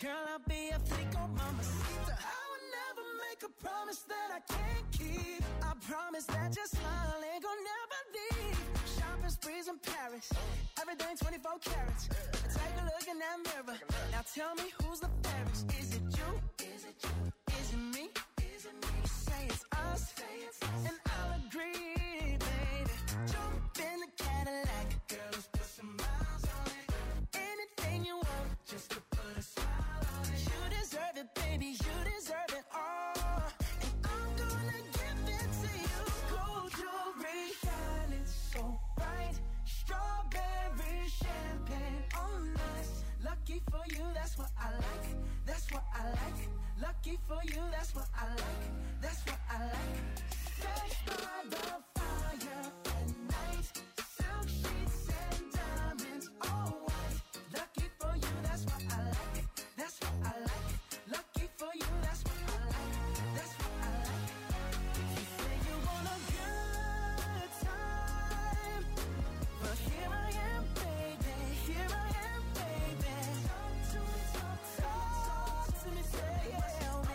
Girl, I'll be a flico, mamacita. I would never make a promise that I can't keep. I promise that your smile ain't gonna never leave. Shopping sprees in Paris, everything 24 carats. Take a look in that mirror. Now tell me who's the fairest? Is it you? Is it you? Is it me? Is it me? Say it's us, and I'll agree, baby. Jump in the Cadillac, girl, let's put some miles on it. Anything you want, just to put a smile on it. You deserve it, baby, you deserve it all. And I'm gonna give it to you. Gold jewelry, shining so bright. Strawberry champagne on us. Lucky for you, that's what I like. That's what I like. Lucky for you, that's what I like. That's what I like. Fresh by the fire at night. Silk sheets and diamonds, all white. Lucky for you, that's what I like. That's what I like. Lucky for you, that's what I like. That's what I like. You say you want a good time, but here I am, baby. Here I am, baby. Talk to me, talk to me, tell me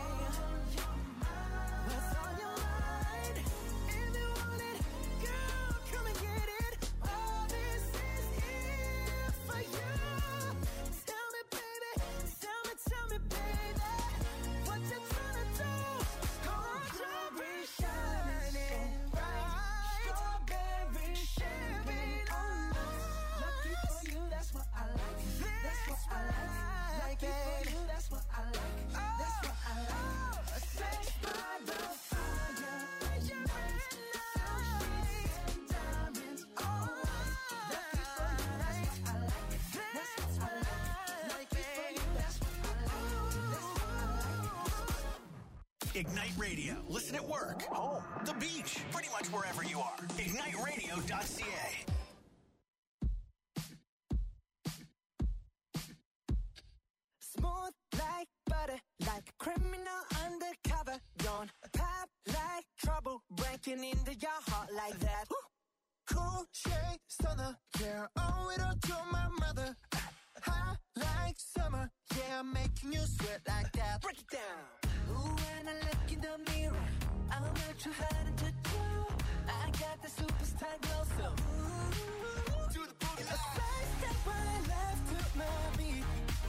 what's on your mind. If you want it, girl, come and get it. All this is here for you. Tell me, baby, tell me, baby, what you tryna do? Gold jewelry shining bright, strawberry champagne on us. Lucky for you, that's what I like. That's what I like. Lucky for you, that's what I like. That's what I like. Sex by the fire, diamonds, all white. Lucky for you, that's what I like. That's what I like. Lucky for you, that's what I like. That's what I like. Ignite Radio. Listen at work, home, the beach, pretty much wherever you are. IgniteRadio.ca. Smooth like butter, like a criminal undercover. Don't pop like trouble, breaking into your heart like that. Cool shade stunner, yeah, owe it all to my mother. Hot like summer, yeah, I'm making you sweat like that. Break it down. Ooh, when I look in the mirror, I'm not too hard to do. I got the superstar glow, so ooh, Do the boogie a side step right left to my beat.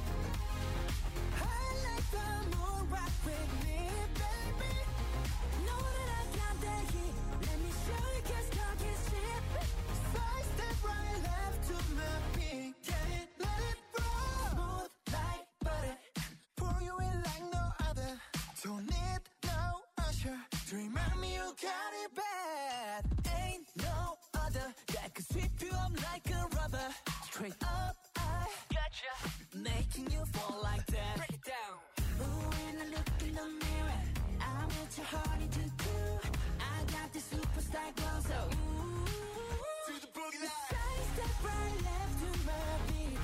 I like the moon rock with me, baby. Know that I got that heat. Let me show you, 'cause talk is cheap. Side step right left to my beat. Get it, let it roll. Smooth like butter. Pour you in like no other. Don't need no usher to remind me you got it bad. Ain't no other that could sweep you up like a rubber. Straight up, I gotcha, making you fall like that. Break it down. Ooh, when I look in the mirror, I'm what your heart to do. I got the superstar glow, so ooh, Do the boogie line. side step right left to my beat.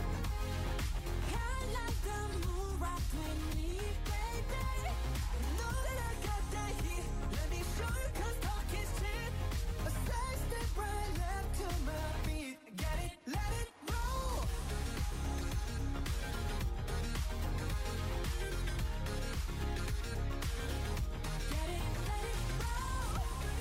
I like the moon rock with me, baby. Know that I got that heat. Let me show you, 'cause talk is cheap. A side step right left to my beat. Get it, let it roll. Get it, let it roll.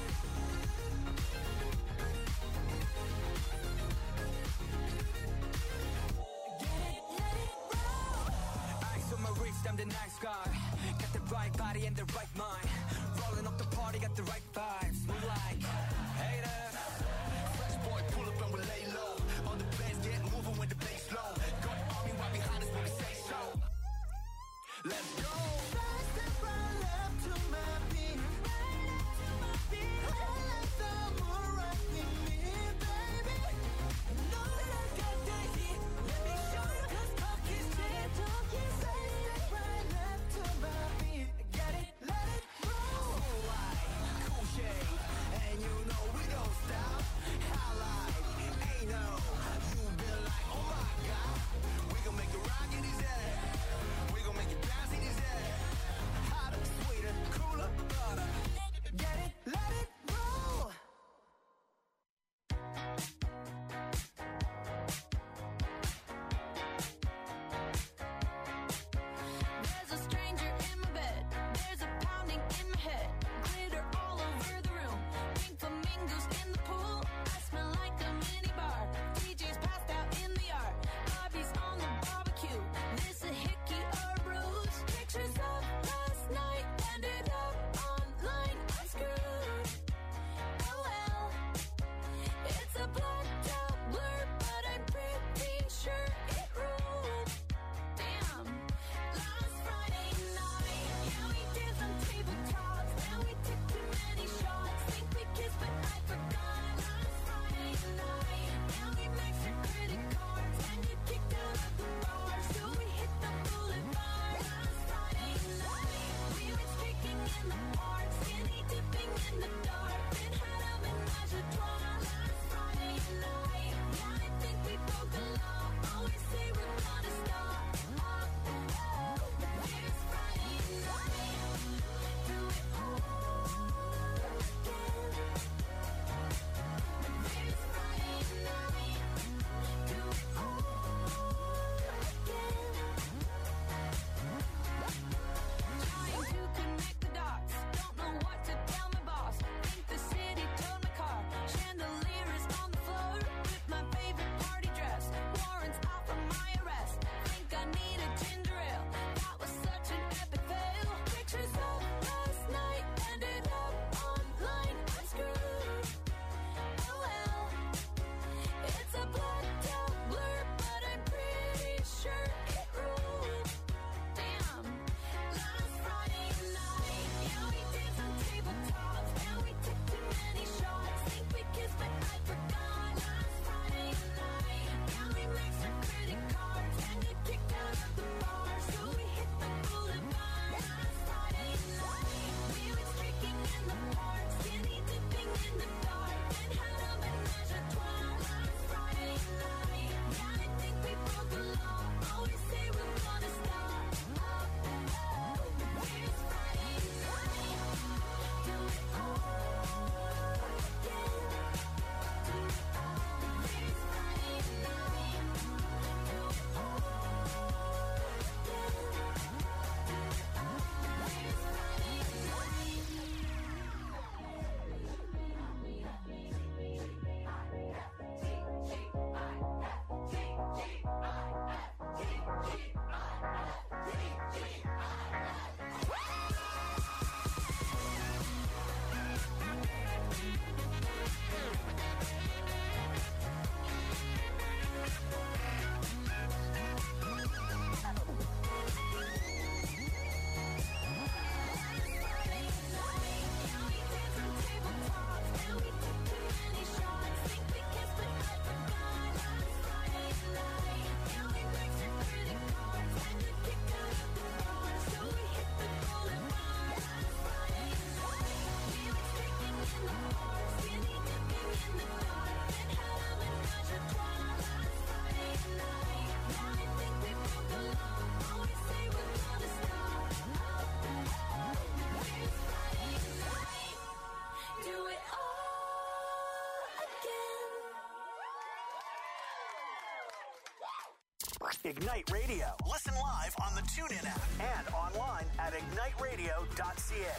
Get it, let it roll. Ice on my wrist, I'm the nice guy. Got the right body and the right mind. Rolling up the party, got the right vibes. Move like haters. Fresh boy, pull up and we lay low. All the bands get moving with the bass low. Got army right behind us when we say so. Let's go. Side step right left to my beat. I like the moon rock with me, baby. Know that I got that heat. Let me show you, 'cause talk is cheap. Side step right left to my beat. Get it, let it roll. Cool shade, and you know we don't stop. Highlight, ain't no. You been like, oh my God. We gon' make it rock in his head. We gon' make it bounce in his head. Ignite Radio. Listen live on the TuneIn app and online at igniteradio.ca.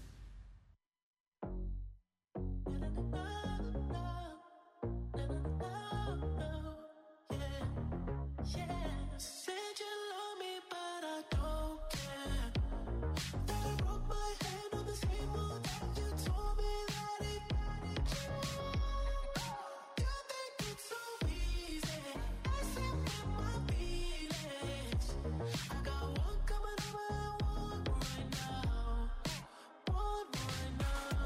Said you love me, but I don't care. That I broke my hand on the table, and you told me that it you think it's so easy. I said with my feelings. I got one coming over and one right now. One right now.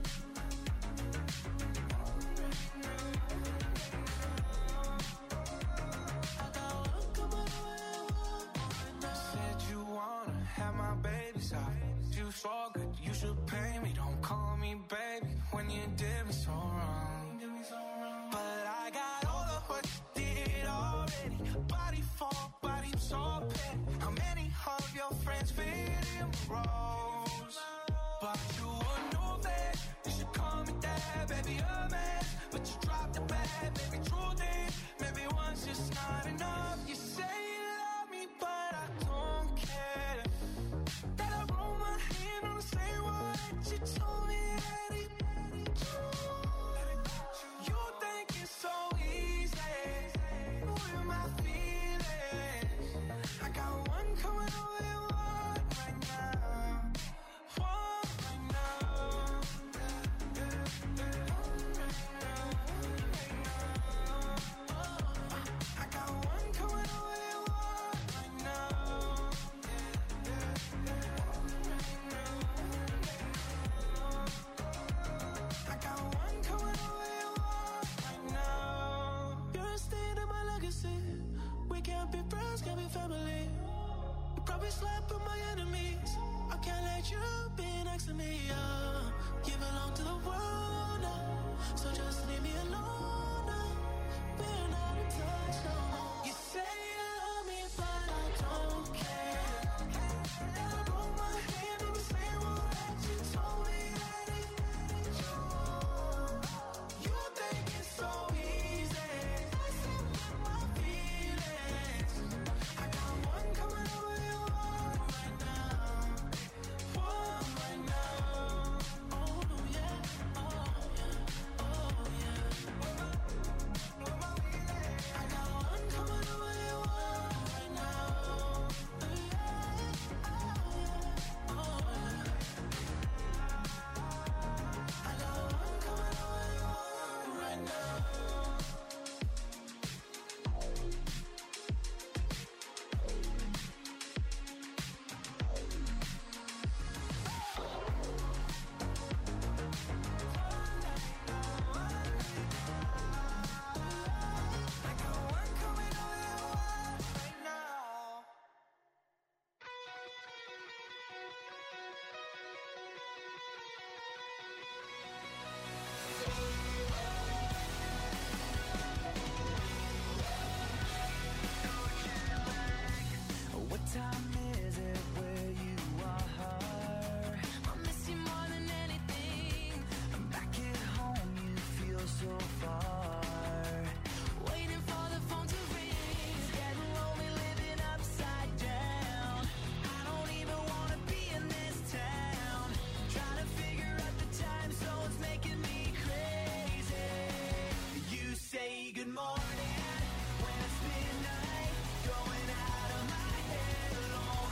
Said you wanna have my baby's eyes. You so good, you should pay me. Don't call me baby when you did me so wrong. But I got all of what you did already. Body for body, so petty. How many of your friends fit in rows? But you would know that you should call me dad, baby, a man. But you dropped the bag, baby, true thing. Maybe once just not enough. You say you love me, but I don't care. That I roll my hand on the same one that you told me that it you think it's so easy with my feelings. I got one coming over and one right now. One right now. I got one coming over and one right now. I got one coming over and one right now. You're a stain in my legacy. We can't be friends, can't be family. You probably slept with my enemies. I can't let you be next to me. You belong to the world now, so just leave me alone now. We're not in touch no more. You say you love me, but I don't care. And I broke my hand on the same one that you told me that it you think it's so easy. I said with my feelings. I got one coming over and one right now. One right now. Oh yeah, oh yeah, oh yeah. I got one coming over and one right now. Oh yeah, oh yeah. I got one coming over and one right now. I got one coming over and one right now. What time is it where you are? I miss you more than anything. Back at home, you feel so far. Waiting for the phone to ring. Getting lonely, living upside down. I don't even wanna be in this town. Trying to figure out the time zones, making me crazy. You say good morning when it's midnight. Going out of my head alone.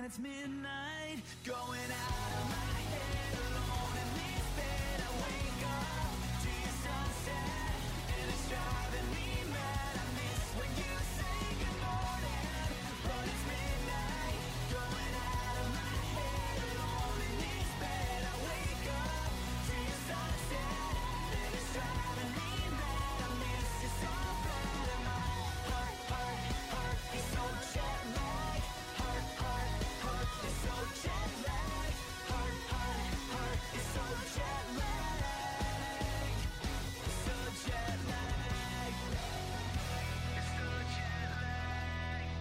and it's midnight. Going out of my head, alone in this bed. I wake up to your sunset, and it's driving me mad. I miss when you say good morning, but it's midnight. Going out of my head, alone in this bed. I wake up to your sunset, and it's driving me mad. I miss you so bad, and my heart is so jet lagged. Heart is so jet lagged. Heart is so jet lagged. It's so jet lagged. It's so jet lagged.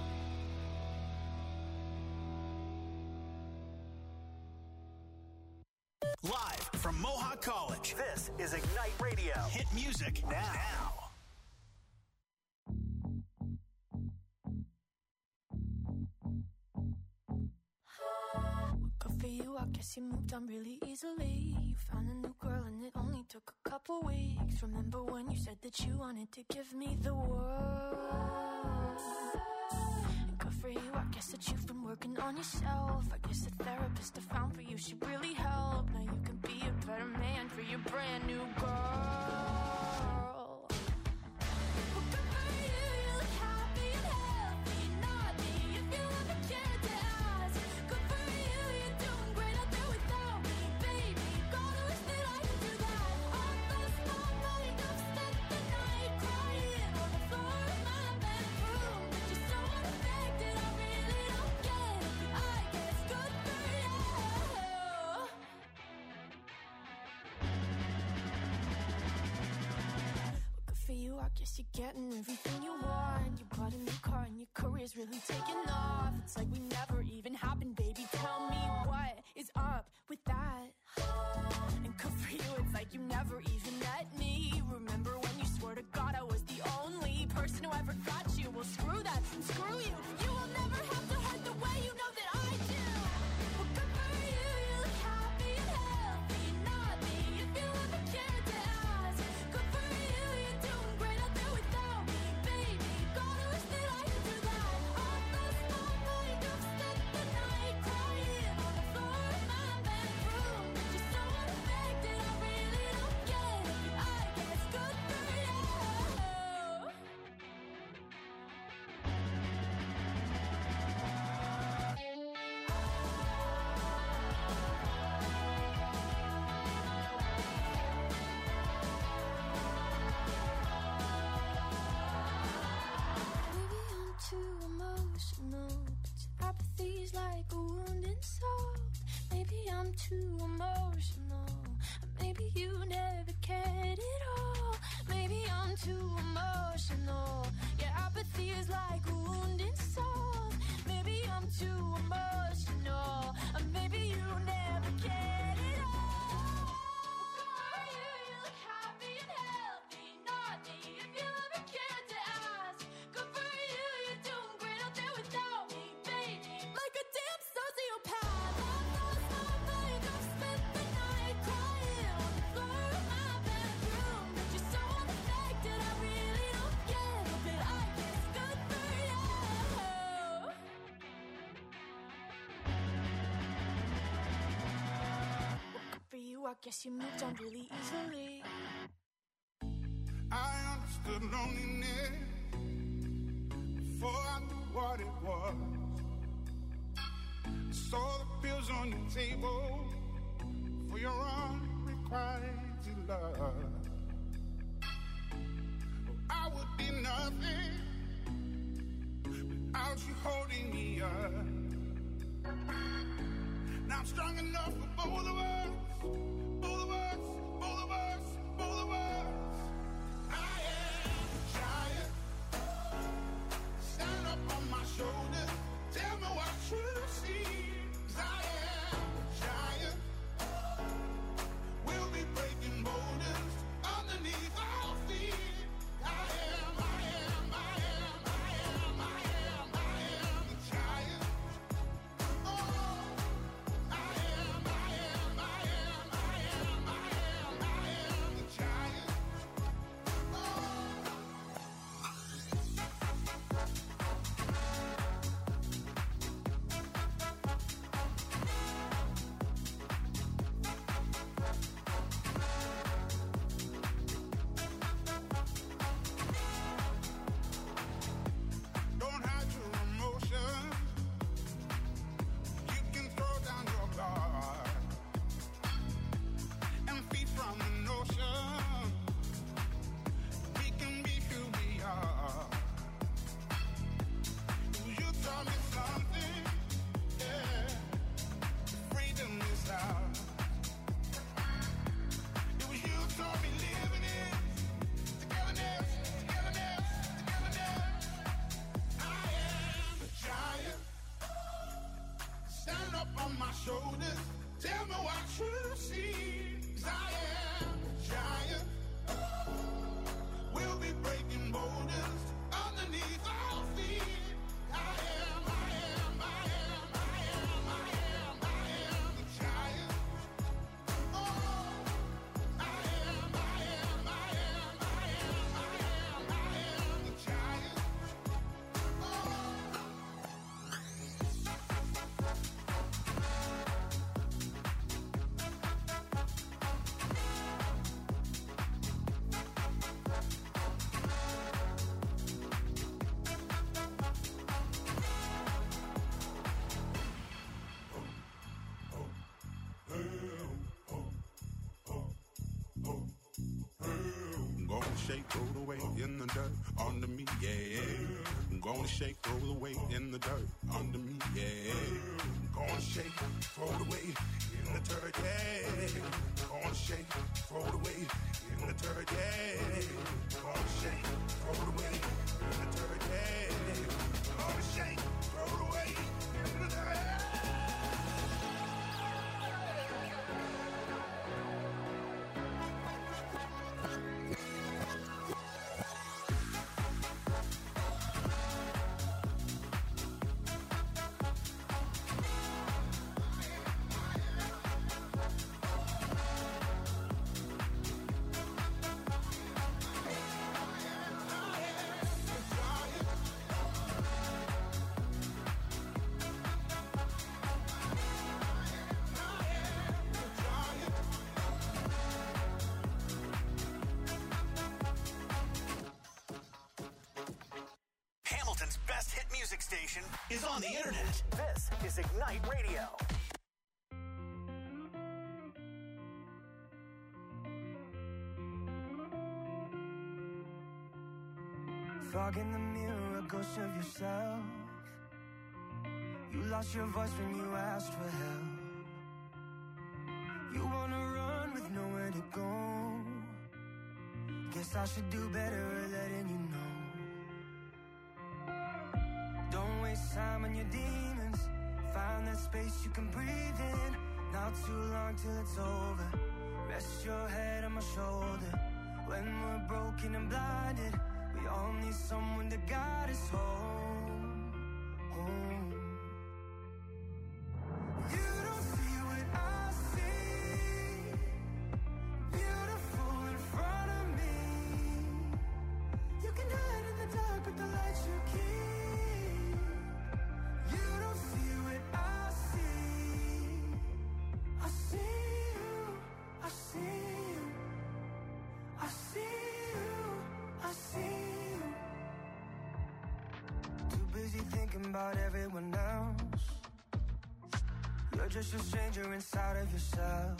Live from Mohawk College, this is Ignite Radio. Hit music now. Good for you, I guess you moved on really easily. You found a new girl and it only took a couple weeks. Remember when you said that you wanted to give me the world? And good for you, I guess that you've been working on yourself. I guess the therapist I found for you should really help. Now you can be a better man for your brand new girl. Well, good for you, you look happy and healthy. Not me, if you ever cared to ask. Good for you, you're doing great out there without me, baby. Gotta wish that I could do that. I lost my mind, I've spent the night crying on the floor of my bedroom. But you're so unaffected, I really don't get it. But I guess good for you. Good for you, I guess you're getting everything you want. You bought a new car and your career's really taking off. It's like we never even happened, baby. Tell me what is up with that? And good for you, it's like you never even met me. Remember when you swore to God I was the only person who ever got you? Well, screw that, screw you. You will never have to hurt the way you know that I do. Well, good for you, you look happy and healthy. Not me, if you ever cared to ask. Good for you, you're doing great out there without me, baby. Gotta wish that I could do that. I lost my mind, I've spent the night crying on the floor of my bedroom. But you're so unaffected, I really don't get it. But I guess good for you. Maybe I'm too emotional, but your apathy's like a wounded soul. Maybe I'm too emotional, or maybe you never cared at all. Maybe I'm too emotional, your apathy is like a wounded soul. Maybe I'm too emotional, or maybe you never cared at all. You look happy and healthy, not me, if you ever cared to ask. Good for you, you're doing great out there without me, baby. Like a damn sociopath. I lost my mind, I've spent the night crying on the floor of my bedroom. But you're so unaffected, I really don't get it. But I guess good for you. Well, good for you, I guess you moved on really easily. I understood loneliness before I knew what it was. Saw the pills on your table for your unrequited love. I would be nothing without you holding me up. Now I'm strong enough for both of us, both of us, both of us, both of us. I am a giant. Stand up on my shoulders. Tell me what you see. 'Cause I am a giant. We'll be breaking boulders underneath our feet. I am a giant. Oh, I am a Tell me what you see. 'Cause I am a giant. We'll be breaking borders underneath our feet. I am the giant. Oh, I am the giant. Gonna shake, roll the weight in the dirt under me, yeah. Gonna shake, roll the weight in the dirt under me, yeah. Gonna shake, throw the weight in the dirt, yeah. Gonna shake, throw the weight in the dirt, yeah. Gonna shake, throw the weight in the dirt, yeah. Gonna shake, throw the weight in the dirt. Hamilton's best hit music station is on the internet. This is Ignite Radio. Fog in the mirror, a ghost of yourself. You lost your voice when you asked for help. You wanna run with nowhere to go. Guess I should do better at letting you know. Don't waste time on your demons. Find that space you can breathe in. Not too long till it's over. Rest your head on my shoulder. When we're broken and blinded, we all need someone to guide us home. Home. You don't see what I see. Beautiful in front of me. You can hide in the dark, but the light you keep. You don't see what I see. I see you. I see you. I see you. I see you. Too busy thinking about everyone else. You're just a stranger inside of yourself.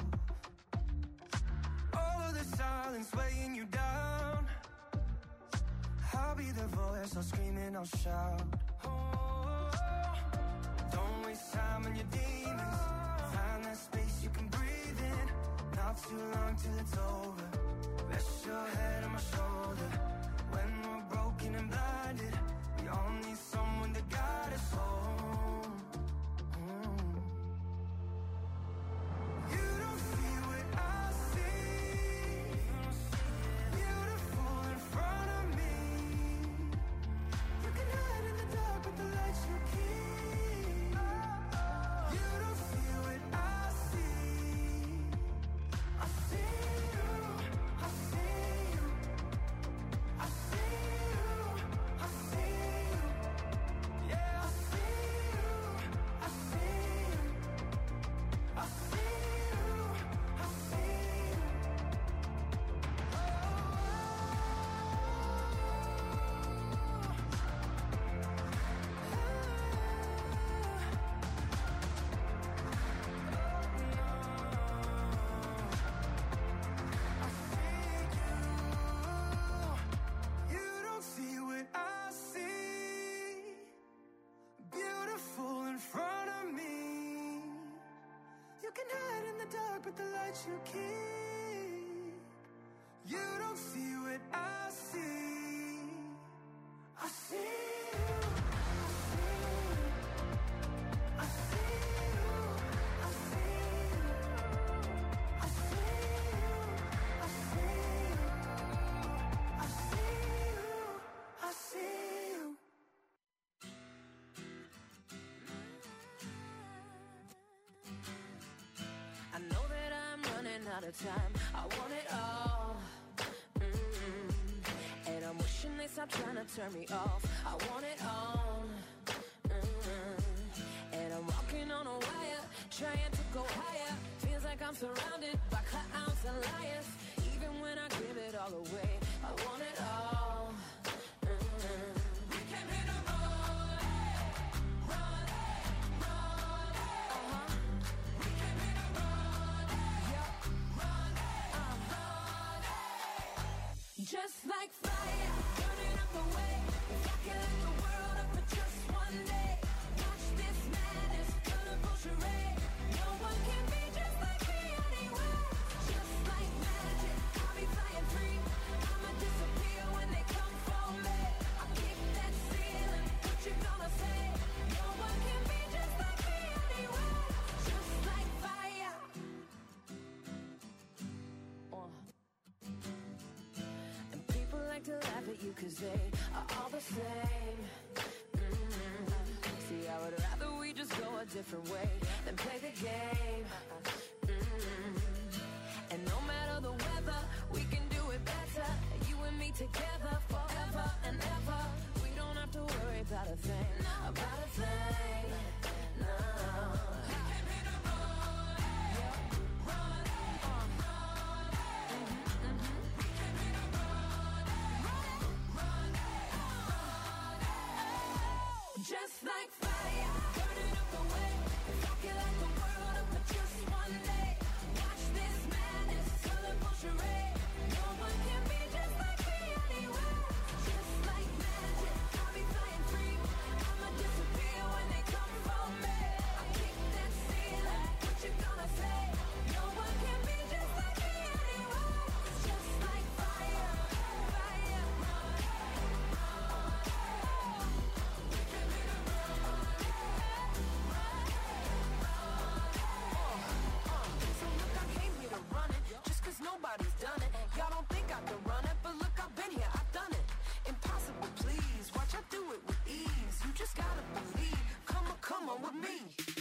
All of the silence weighing you down. I'll be the voice, I'll scream and I'll shout. Oh, don't waste time on your demons. Find that space you can breathe in. Not too long till it's over. Rest your head on my shoulder. When we're broken and blinded, we all need someone to guide us home. You don't see what I see. Beautiful in front of me. You can hide in the dark, but the lights you keep. You don't see what I see. I see you. I see you. I see you. I see you. Yeah, I see you. I see you. I see you. I see you. You don't see what I see. Beautiful in front of me. You can hide in the dark, but the light you keep. You don't see what I see. I see you. I see you. I see you. I see you. out of time. I want it all. And I'm wishing they stop trying to turn me off. I want it all. And I'm walking on a wire, trying to go higher. Feels like I'm surrounded by clowns and liars. Even when I give it all away, I want it all. We came here to run, run, run. We came here to run, run, run. Just like fire, burning up the way. If I could light the world up for just one day, watch this madness, colorful charade. No one can be just like me anyway. Just like magic, I'll be flying free. I'ma disappear when they come for me. I'll kick that ceiling, what you gonna say? No one can be just like me anyway. Just like fire. And people like to laugh at you 'cause they are all the same. See, I would rather we just go a different way than play the game. And no matter the weather, we can do it better. You and me together forever and ever. We don't have to worry about a thing, about a thing. No. Just like fire, burning up the way. If I could light the world up for just one day, watch this madness, colorful charade. No one can be just like me anyway. Just like magic, I'll be flying free. I'ma disappear when they come for me. I'll kick that ceiling, what you gonna say? No one can be just like me anyway. Just like fire, fire. Nobody's done it. Y'all don't think I can run it, but look, I've been here, I've done it. Impossible, please. Watch, I do it with ease. You just gotta believe. Come on with me.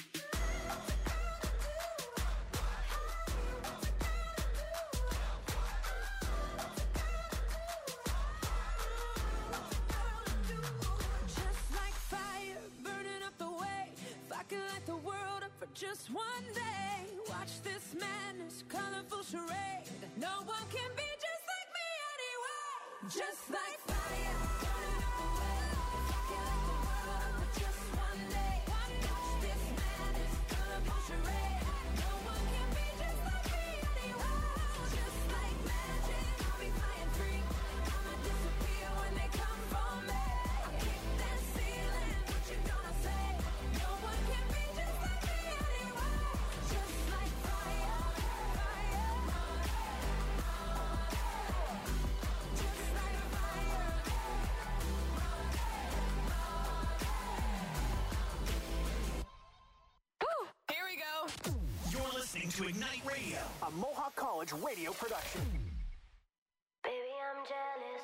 Just like fire, burning up the way. If I could light the world up for just one day, watch this madness, colorful charade. No one can be just like me anyway. Just like fire, burning up the way. If I could light the world up for just one day, watch this madness, colorful charade. No one can be just like me anyway. Just like magic, I'll be flying free. I'ma disappear when they come for me. I'll kick that ceiling, what you gonna say? No one can be just like me anyway. Just like fire, fire. Just like fire. Woo! Here we go. You're listening to Ignite Radio, A Mohawk College radio production. Baby, I'm jealous.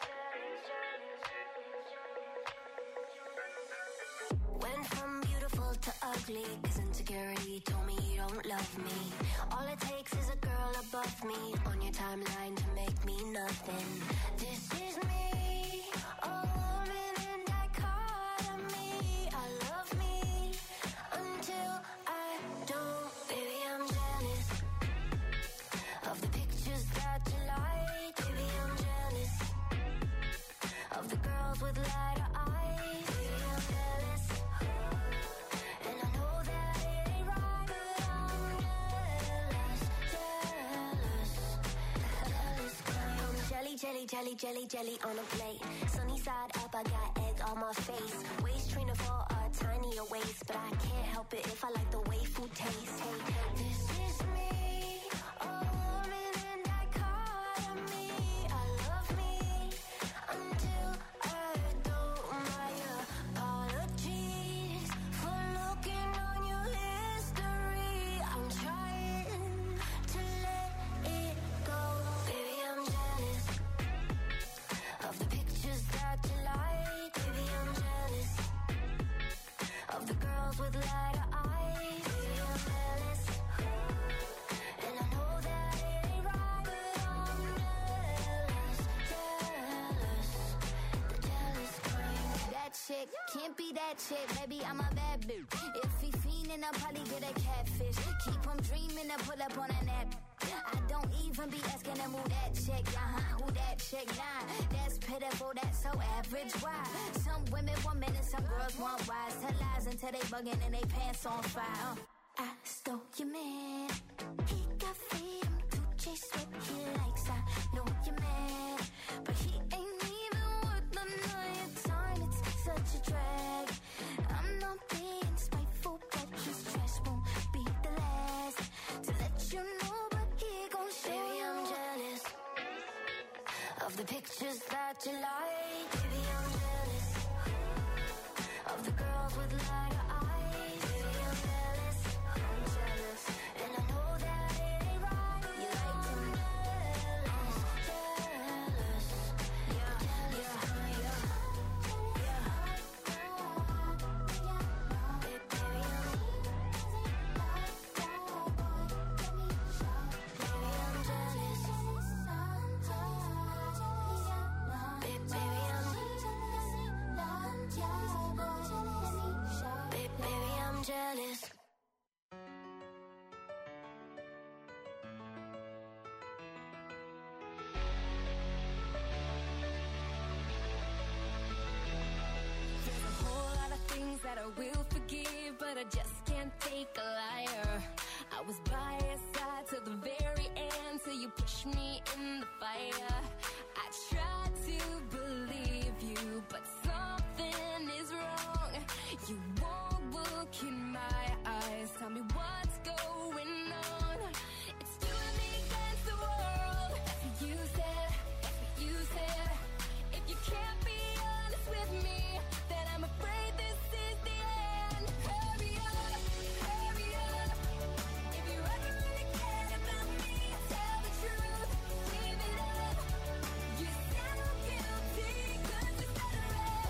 Went from beautiful to ugly, 'cause insecurity told me you don't love me. All it takes is a girl above me on your timeline to make me nothing. This is me, a woman in dichotomy. I love me until I don't. Baby, I'm jealous of the pictures that you like. Baby, I'm jealous of the girls with lighter eyes. Baby, I'm jealous, and I know that it ain't right, but I'm jealous, jealous, girl. I'm jelly on a plate. Sunny side up, I got egg on my face. Waist trainer for a tinier waist, but I can't help it if I like the way food tastes. Hey, this is me, a woman in dichotomy. I love me until I don't. My apologies for looking on your history. I'm trying to let it go. Baby, I'm jealous of the pictures that you like. Baby, I'm jealous of the girls with lighter eyes. bad chick, baby, I'm a bad bitch. If he fiendin', I'll probably get a catfish. Keep him dreamin' to pull up on a nap. I don't even be asking him who that chick, who that chick, nah. That's pitiful, that's so average, why? Some women want men and some girls want wise. Tell lies until they buggin' and they pants on fire. I stole your man. He got freedom to chase what he likes. I know you're mad, but he ain't even worth none of your time. It's such a drag. I'm not being spiteful, but his trash won't be the last to let you know. But he gon' show. Baby, I'm jealous of the pictures that you like. Baby, I'm jealous of the girls with lighter eyes. Baby, I'm jealous, and I know that it ain't right. You like to jealous, yeah, yeah, yeah. Jealous. There's a whole lot of things that I will forgive, but I just can't take a liar. I was by your side till the very end, till you pushed me in the fire. I tried to believe you, but something is wrong. You won't look in my eyes, tell me what's going on. It's you and me against the world. That's what you said, that's what you said. If you can't be honest with me, then I'm afraid this is the end. Hurry up, hurry up. If you ever really cared about me, tell the truth, give it up. You sound guilty, cause you said it right.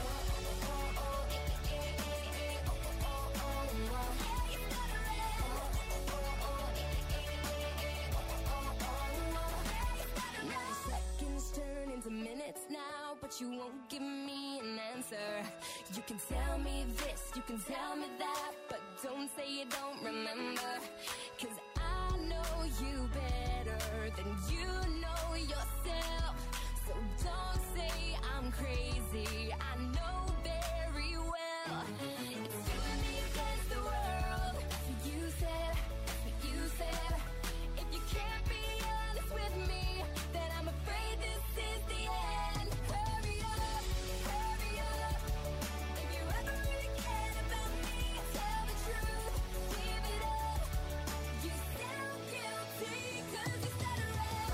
Now seconds turn into minutes now, but you won't give me an answer. You can tell me this, you can tell me that, but don't say you don't remember. Cause I know you better than you know yourself. So don't say I'm crazy, I know very well. It's you and me against the world. That's what you said, that's what you said. If you can't be honest with me, then I'm afraid this is the end. Hurry up, hurry up. If you ever really cared about me, tell the truth, give it up. You sound guilty, cause you said it right.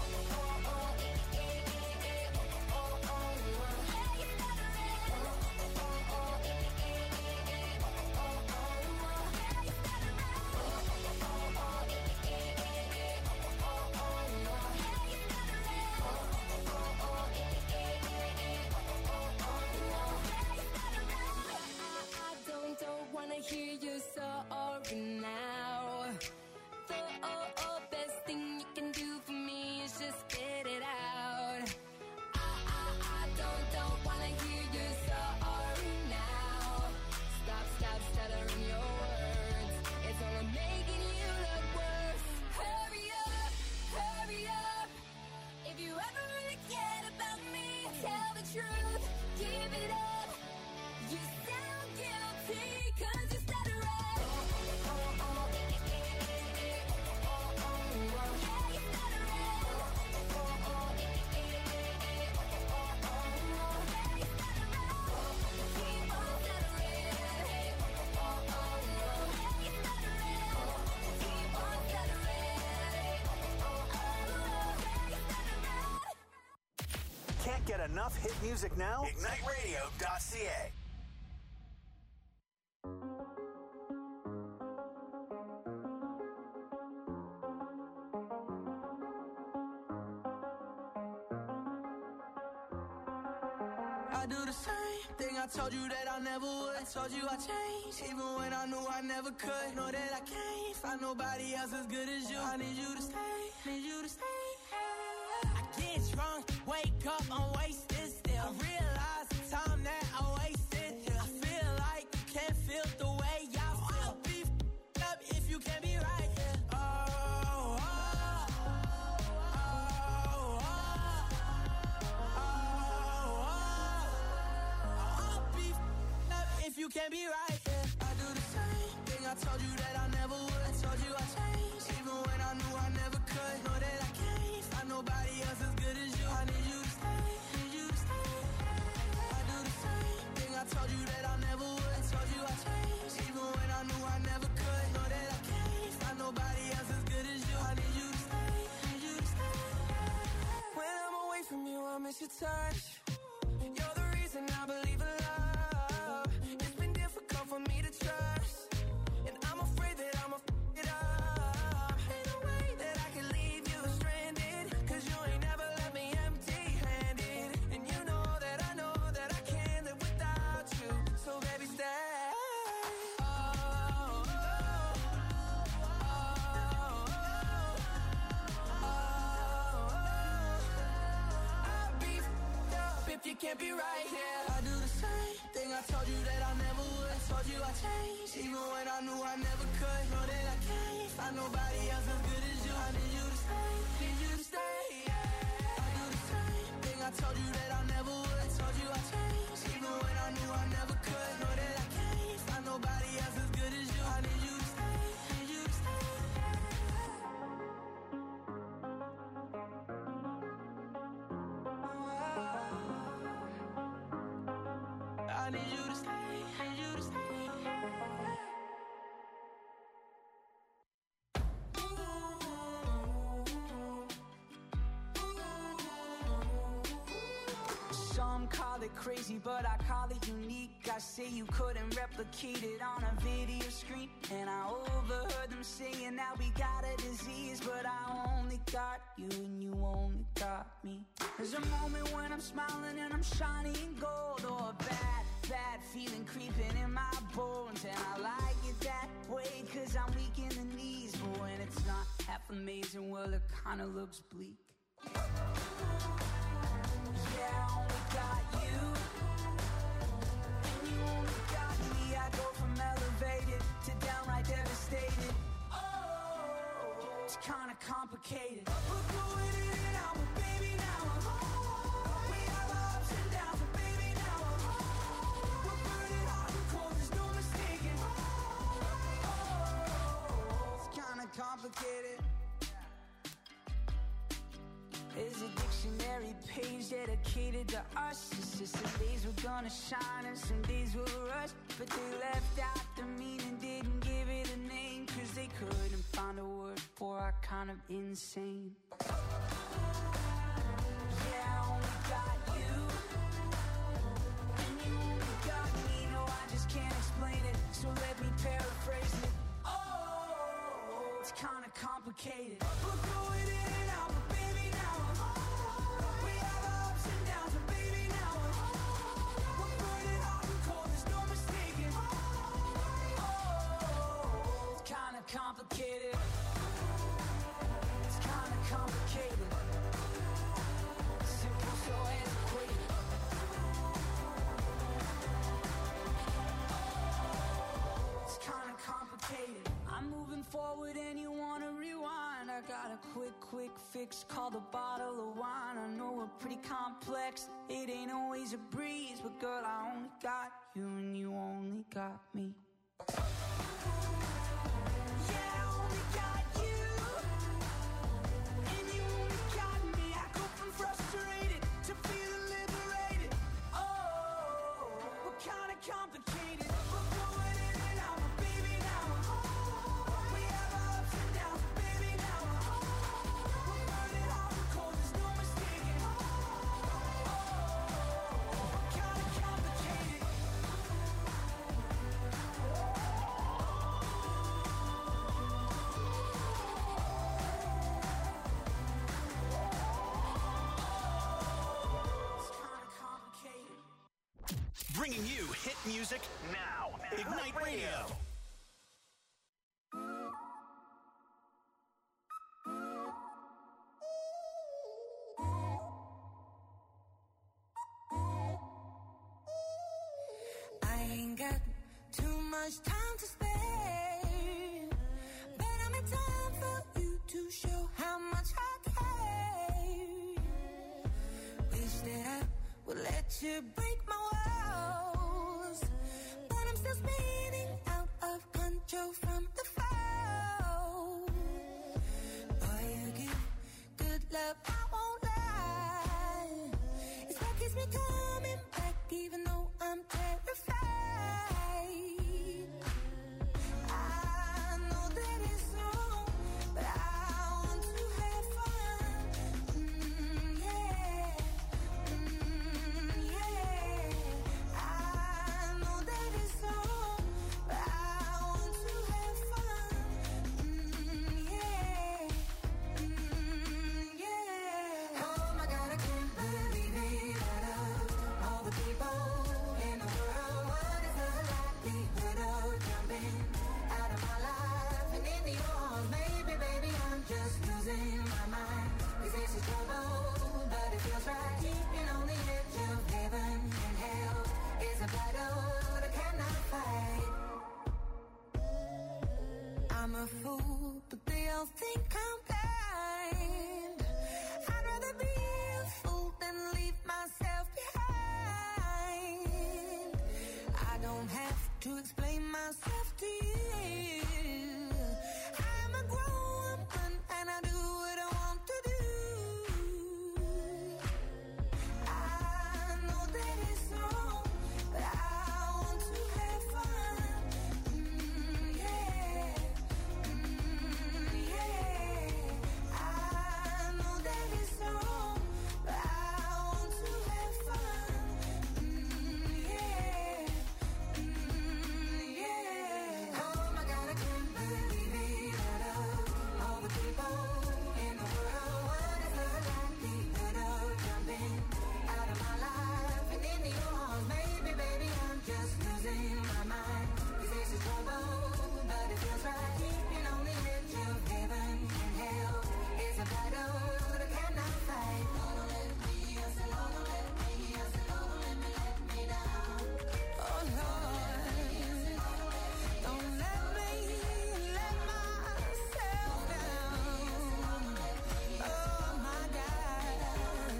I don't wanna hear you sorry now. The best thing you can do for me is just get it out. I don't wanna hear you sorry now. Stop stuttering your words. It's only making you look worse. Hurry up. If you ever really cared about me, tell the truth, give it up. You sound guilty, cause you said it right. Can't get enough hit music now? IgniteRadio.ca. I do the same thing I told you that I never would. I told you I changed, even when I knew I never could. Know that I can't find nobody else as good as you. I need you to stay, I get drunk, wake up, I'm wasted still. I realize the time that I wasted here. I feel like you can't be right, yeah. I do the same thing, I told you that I never would. I told you I changed, even when I knew I never could. Know that I can't find nobody else as good as you. I need you to stay, need you to stay. I do the same thing, I told you that I never would. I told you I changed, even when I knew I never could. Know that I can't find nobody else as good as you. I need you to stay, need you to stay. When I'm away from you, I miss your touch. You're the reason I believe in love. It's been difficult for me to trust, and I'm afraid that I'ma f*** it up. Ain't no way that I can leave you stranded, 'cause you ain't never left me empty-handed. And you know that I can't live without you. So baby, stay. If you can't be right, yeah. I do the same thing, I told you that I never would. I told you I changed, even when I knew I never could. Know that I can't find nobody else as good as you. I need you to stay, need you to stay, yeah. I do the same thing, I told you that I never would. I told you I changed, even when I knew I never could. Know that I can't find nobody else as good as you. I need you to stay, need you to stay. I need you to stay, need you to stay. Some call it crazy, but I call it unique. I say you couldn't replicate it on a video screen, and I overheard them saying that we got a disease, but I only got you and you only got me. There's a moment when I'm smiling and I'm shining gold, or a bad feeling creeping in my bones, and I like it that way 'cause I'm weak in the knees. But when it's not half amazing, well, it kinda looks bleak. Yeah, I only got you, and you only got me. I go from elevated to downright devastated. Oh, it's kinda complicated. We're going in and out, but baby, now we have our ups and downs, but baby, now we're burning hot and cold, there's no mistaking. Oh, it's kinda complicated. There's a dictionary page dedicated to us. It's just some days we're gonna shine and some days we'll rush, but they left out the meaning, didn't give it a name, 'cause they couldn't find a word for our kind of insane. Yeah, I only got you, and you only got me. No, I just can't explain it, so let me paraphrase it. Oh, it's kinda complicated. We're going in and out, but baby, now we have our ups and downs, but baby, now we're burning hot and cold, there's no mistaking. Oh, it's kinda complicated. It's kinda complicated. Simple, so antiquated. It's kinda complicated. I'm moving forward and you wanna rewind. I got a quick fix called a bottle of wine. I know we're pretty complex, it ain't always a breeze, but girl, I only got you and you only got me. Yeah, I only got you, and you only got me. I go from frustrated to feeling liberated. Oh, we're kinda complicated. We're going in and out, but baby, now we have our ups and downs, but baby, now we're burning hot and cold, there's no mistaking. Oh, we're kinda complicated. It's kinda complicated. Bringing you hit music now. Ignite Radio. I ain't got too much time to spare, but I'm in time for you to show how much I care. Wish that I would let you break my walls, but I'm still spinning out of control from the fall. Boy, you give good love, I won't lie. It's what keeps me coming back, even though I'm terrified. I know that it's wrong, but I want to have fun. Yeah. Yeah. I know that it's wrong, but I want to have fun. Yeah. Yeah. Oh my God, I can't believe it. Out of all the people in the world, what is the likelihood of jumping out of my life and into yours? Maybe, baby, I'm just losing my mind. 'Cause this is trouble, but it feels right. Keeping on the edge of heaven and hell is a battle that I cannot fight. I'm a fool, but they all think I'm blind. I'd rather be a fool than leave myself behind. I don't have to explain myself to you. I'm a grown woman and I do what I want to do. I know that it's wrong, but I want to have fun. Yeah. Yeah. I know that it's wrong, but I want to have fun. Yeah. Yeah. Oh my God, I can't believe it. Out of all the people in the world, what is the likelihood of jumping out of my life and into yours? Maybe, baby, I'm just losing my mind. 'Cause this is trouble, but it feels right. Keeping on the edge of heaven and hell is a battle that I cannot fight. Don't let me, I said, don't let me, I said, don't let me down. Oh Lord, don't let me let myself down. Oh my God.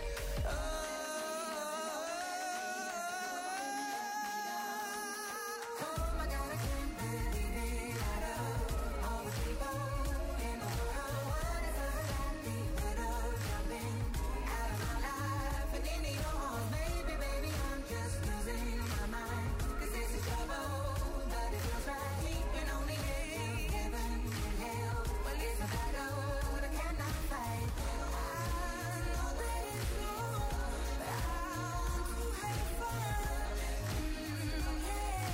Oh my God, I can't believe it. Out of all the people in the world, what is the likelihood of jumping out of my life and into yours? Maybe, baby, I'm just losing my mind. 'Cause this is trouble, but it feels right. Keeping on the edge of heaven and hell. Well, it's a battle that I cannot fight. I know that it's wrong, but I want to have fun. Yeah.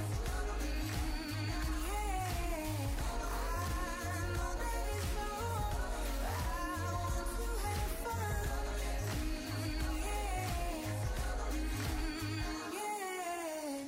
I know that it's wrong, but I want to have fun. Yeah.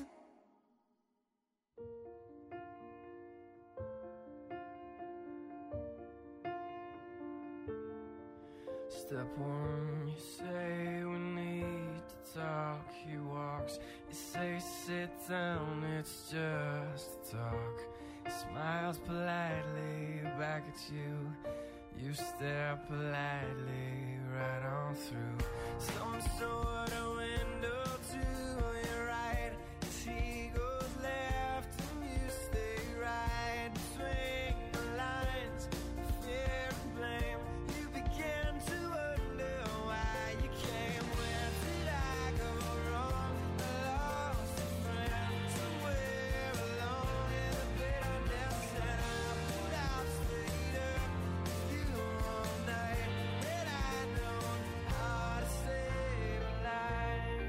Step one, you say we need to talk. He walks, you say sit down, it's just talk. He smiles politely back at you. You stare politely right on through some sort of window to your right. As he goes left and you stay right between the lines of fear and blame. You begin to wonder why you came. Where did I go wrong? I lost a friend somewhere alone in the bitterness, and I put out straight up you all night. Had I known how to save a life.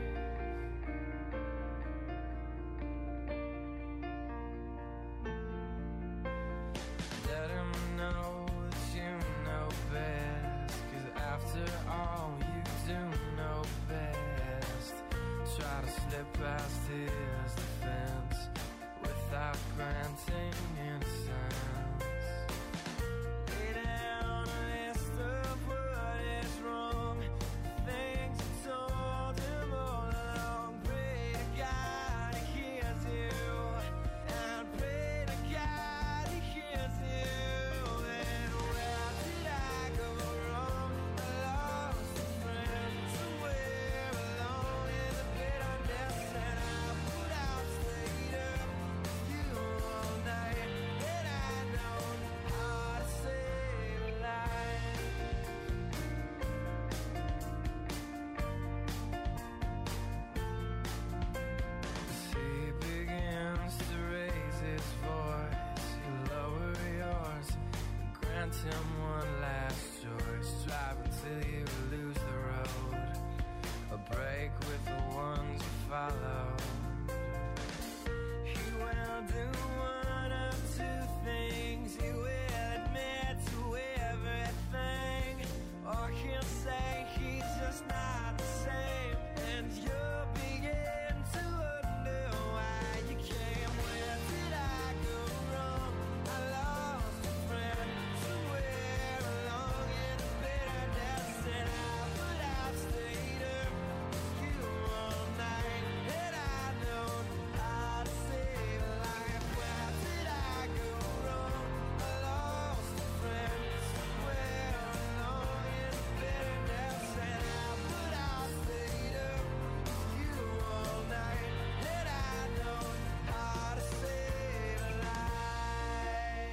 Let him know that you know best, 'cause after all you do know best. Try to slip past his defense without granting innocence. Lay down a list of what is wrong, things you told him all along. Pray to God he hears you, and pray to God he hears you. And where did I go wrong? I lost a friend somewhere alone in the bitterness, and I put out straight up sent him one last choice. Drive until you lose the road, a break with the ones you follow. He will do one of two things. He will admit to everything, or he'll say he's just not the same, and you'll begin to wonder why you came. Where did I go wrong? I lost a friend somewhere along in the bitterness, and I've stayed up with you all night, and I know how to save a life. Where did I go wrong? I lost a friend somewhere along in the bitterness, and I've stayed up with you all night, and I know how to save a life.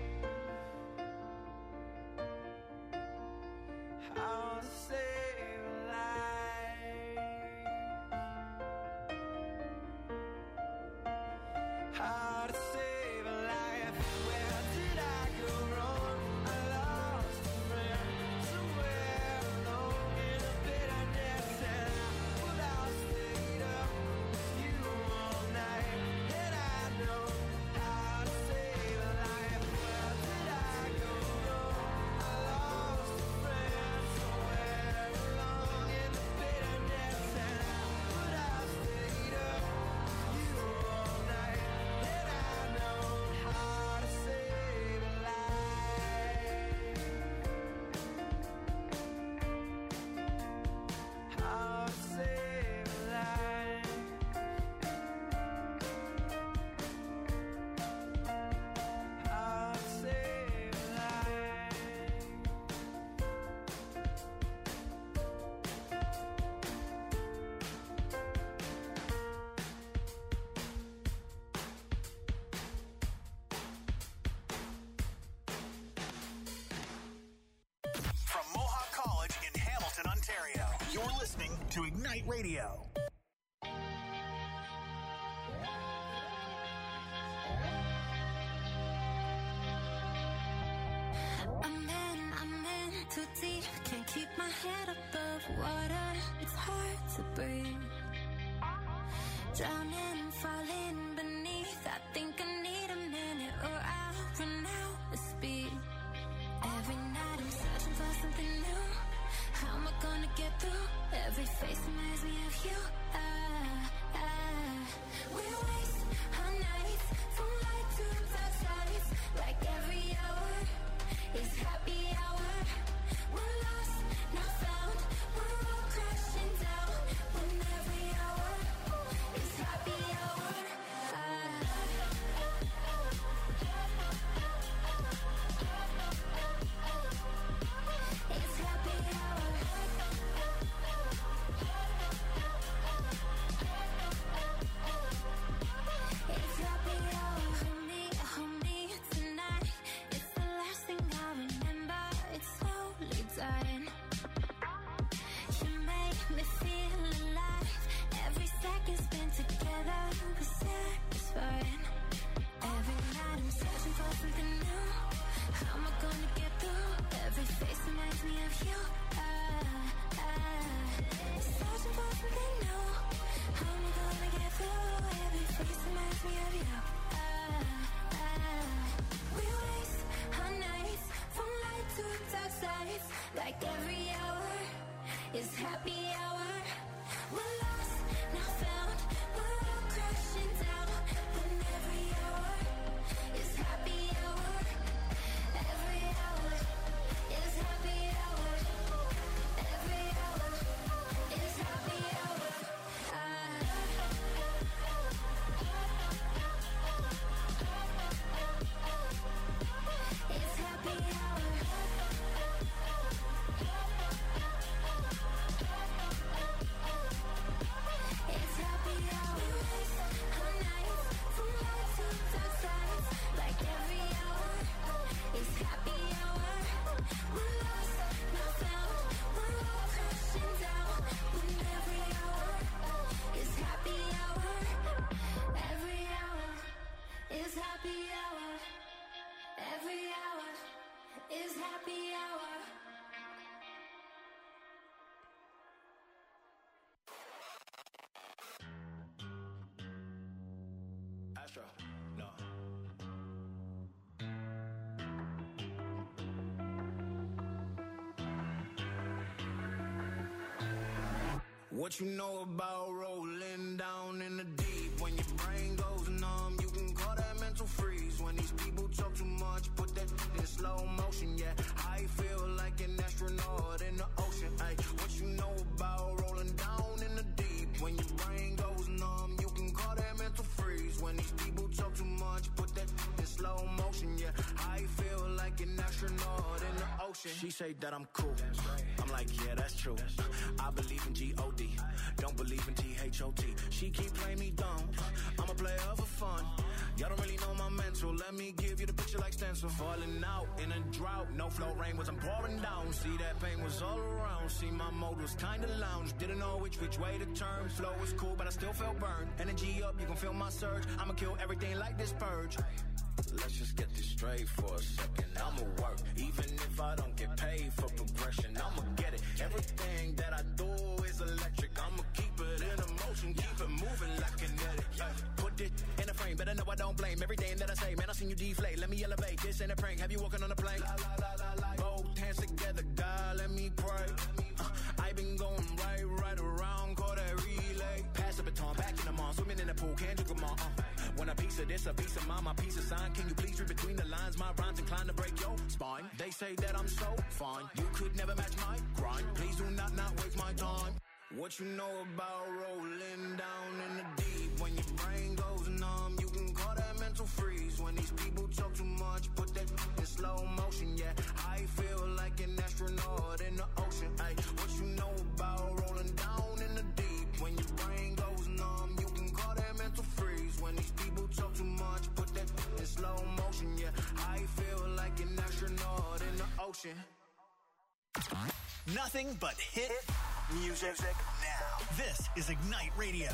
How to save a life. How to save a life. Where did I go wrong? I lost a friend somewhere along in the bitterness, and I've stayed up with you all night, and I know how to save a life. Where did I go wrong? I lost a friend somewhere along in the bitterness, and I've stayed up with you all night, and I know how to save a life. How to save a life. How to save a life. From Mohawk College in Hamilton, Ontario, you're listening to Ignite Radio. I'm in too deep, can't keep my head above water. It's hard to breathe. Drowning, falling beneath. I think I need a minute, or I'll run out of speed. Every night I'm searching for something new. How am I gonna get through? Every face reminds me of you. We waste our nights from light to dark sides. Like every hour is happy hour. We're lost, not found. We're all crashing down. When every hour is happy hour. It's happy hour. It's happy hour. Hold me tonight. It's the last thing I remember. It's slowly dying. You make me feel alive. Every second spent together was satisfying. Every night I'm searching for something new. How am I gonna get through? Every face reminds me of you. Searching for something new. How am I gonna get through? Every face reminds me of you. We waste our nights from light to dark sides. Like every hour is happy hour. We're lost, not found. We're all crashing down. When every hour is happy hour. Every hour is happy hour. Every hour is happy hour. It's happy hour. Metro. No. What you know about rolling down in the deep? When your brain goes numb, you can call that mental freeze. When these people talk too much, put that in slow motion, yeah. I feel like an astronaut in the ocean, ay. What you know about rolling down in the deep? When your brain goes numb, you can call that mental freeze. When these people talk too much, put that in slow motion, yeah. I feel like an astronaut in the ocean. She say that I'm cool. I'm like, yeah, that's true. I believe in G-O-D. Don't believe in T-H-O-T. She keep playing me dumb. I'm a player for fun. Y'all don't really know my mental. Let me give you the picture like stencil. Falling out in a drought. No flow rain was I'm pouring down. See that pain was all around. See my mode was kinda lounge. Didn't know which way to turn. Flow was cool but I still felt burned. Energy up, you can feel my surge. I'ma kill everything like this purge. Let's just get this straight for a second. I'ma work, even if I don't get paid for progression. I'ma get it. Everything that I do is electric. I'ma keep it in motion, keep it moving like kinetic. Put it in a frame, better know I don't blame everything that I say. Man, I seen you deflate. Let me elevate. This ain't a prank. Have you walking on a plane? Both hands together, God, let me pray. I been going right around, call that relay. Pass the baton, back in the mall, swimming in the pool, can't drink them all. Want a piece of this, a piece of mine, my piece of sign. Can you please read between the lines? My rhymes inclined to break your spine. They say that I'm so fine. You could never match my grind. Please do not waste my time. What you know about rolling down in the deep? When your brain goes numb, you can call that mental freeze. When these people talk too much, put that in slow motion, yeah. I feel like an astronaut in the ocean, ay. What you know about rolling down in the deep? When your brain goes numb, you can call that mental freeze. When these people talk too much, put that in slow motion, yeah. I feel like an astronaut in the ocean. Nothing but hit music now. This is Ignite Radio.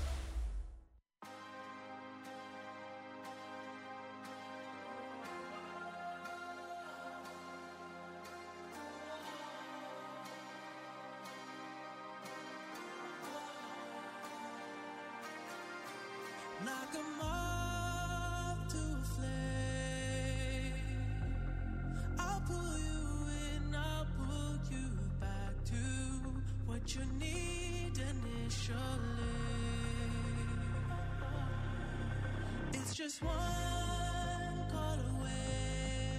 Like a moth to a flame, I'll pull you in, I'll pull you back to what you need initially. It's just one call away,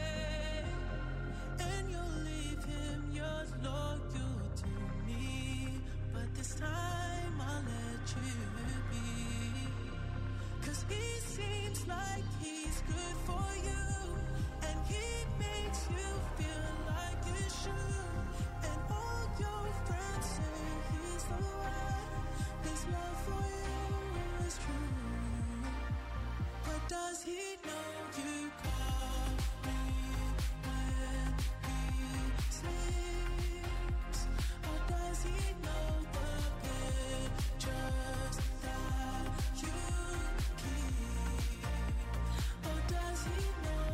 and you'll leave him yours loyal to me. But this time I'll let you be. 'Cause he seems like he's good for you, and he makes you feel like you should. And all your friends say he's the one. His love for you is true. But does he know you call me when he sleeps? Or does he know the pictures that you keep? Or does he know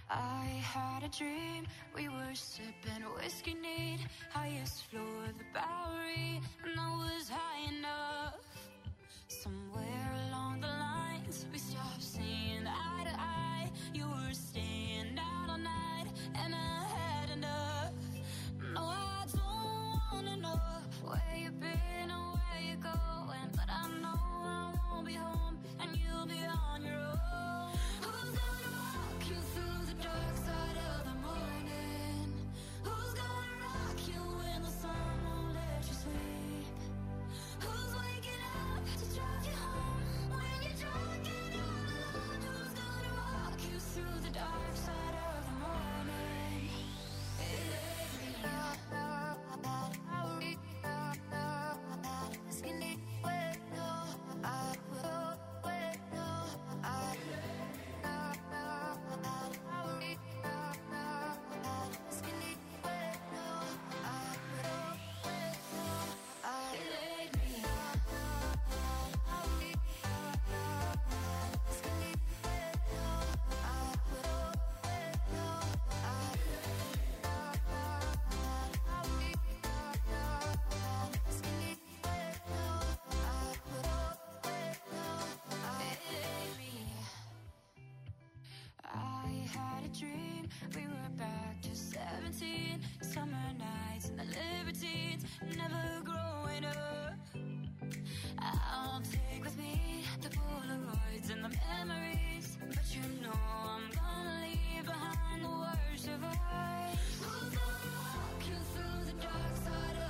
I had a dream, we were sipping whiskey neat, highest floor of the Bowery, and I was high enough. Somewhere along the lines, we stopped seeing eye to eye. You were staying out all night, and I had enough. No, I don't wanna know where you've been or where you're going, but I know I won't be home, and you'll be on your own. Who's gonna walk you through the dark side of the morning? Who's gonna rock you when the sun won't let you sleep? Who's waking up to drive you home when you're drunk and all alone? Who's gonna walk you through the dark side of the morning? I had a dream, we were back to 17, summer nights and the libertines, never growing up. I'll take with me the Polaroids and the memories, but you know I'm gonna leave behind the worst of us. Who's gonna walk you through the dark side of